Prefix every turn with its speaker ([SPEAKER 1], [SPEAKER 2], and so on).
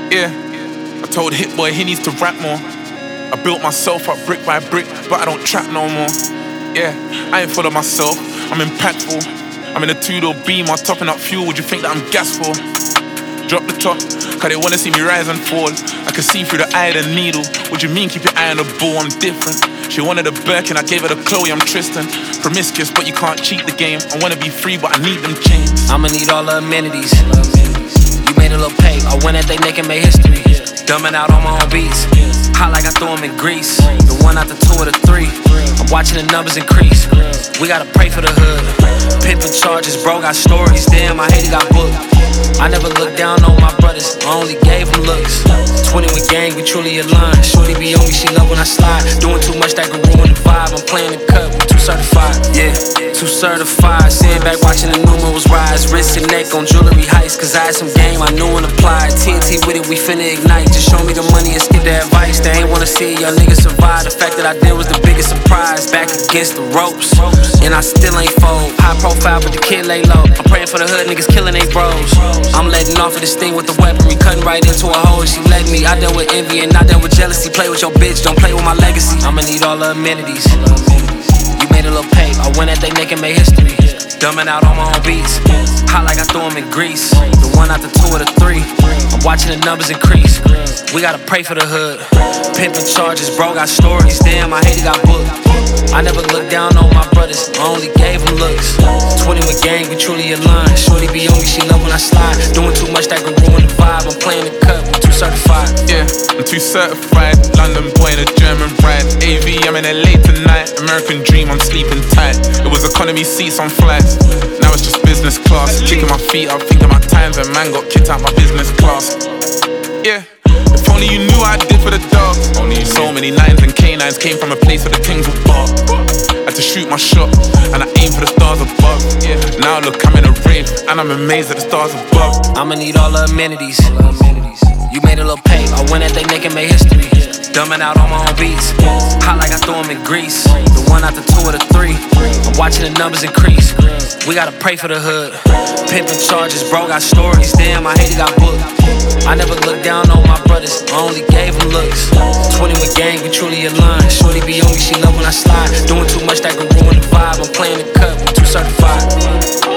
[SPEAKER 1] Yeah, I told Hit Boy he needs to rap more. I built myself up brick by brick, but I don't trap no more. Yeah, I ain't full of myself, I'm impactful. I'm in a two-door Beamer, topping up fuel, would you think that I'm gas for? Drop the top, cause they wanna see me rise and fall. I can see through the eye of the needle. What you mean, keep your eye on the ball, I'm different. She wanted a Birkin, I gave her the Chloe, I'm Tristan. Promiscuous, but you can't cheat the game. I wanna be free, but I need them chains.
[SPEAKER 2] I'ma need all the amenities. You made a little pay, I went at they neck and made history. Dumbing out on my own beats. Hot like I threw them in grease. The one out the two or the three. I'm watching the numbers increase. We gotta pray for the hood. Pimpin' charges, bro, got stories. Damn, I hate it, got booked. I never looked down on my brothers, I only gave them looks. 20 with gang, we truly aligned. Shorty be on me, she love when I slide. Doing too much that could ruin the vibe. I'm playing the cut, we too certified. Yeah, too certified. Sitting back watching the numerals rise. Wrist and neck on jewelry heights. Cause I had some game I knew and applied. TNT with it, we finna ignite. Just show me the money and skip the advice. They ain't wanna see y'all niggas survive. The fact that I did was the biggest surprise. Back against the ropes, and I still ain't fold. High profile, but the kid lay low. I'm praying for the hood, niggas killing they bros. I'm letting off of this thing with the weaponry, cutting right into a hole. She let me. I dealt with envy and I dealt with jealousy. Play with your bitch, don't play with my legacy. I'ma need all the amenities. You made a little pay, I went at they neck and made history. Dumbing out on my own beats. Hot like I threw them in grease. The one out the two or the three. I'm watching the numbers increase. We gotta pray for the hood. Pimpin' charges, bro, got stories. Damn, I hate it, got booked. I never looked down on my brothers, I only gave them looks. 20 with gang, we truly aligned. Shorty be on me, she love when I slide. Doing too much that could ruin the vibe. I'm playing the cut, we too certified.
[SPEAKER 1] Yeah, I'm too certified. London boy in a German ride. AV, I'm in LA tonight. American dream, I'm sleeping tight. It was economy seats on flights. Now it's just business class. Kicking my feet up, thinking my times when man got kicked out my business class. Yeah. If only you knew what I did for the dogs. So many nines and canines came from a place where the kings would bark. Had to shoot my shot, and I aim for the stars above. Yeah. Now look, I'm in a rave, and I'm amazed at the stars above.
[SPEAKER 2] I'ma need all the amenities. You made a little pay, I went at they neck and made history. Dumbing out on my own beats. Hot like I threw them in grease. The one out the two or the three. I'm watching the numbers increase. We gotta pray for the hood. Pimpin' charges, bro, got stories. Damn, I hate it, got booked. I never looked down on my brothers, I only gave them looks. 20 with gang, we truly aligned. Shorty be on me, she love when I slide. Doing too much that could ruin the vibe. I'm playing the cut, we too certified.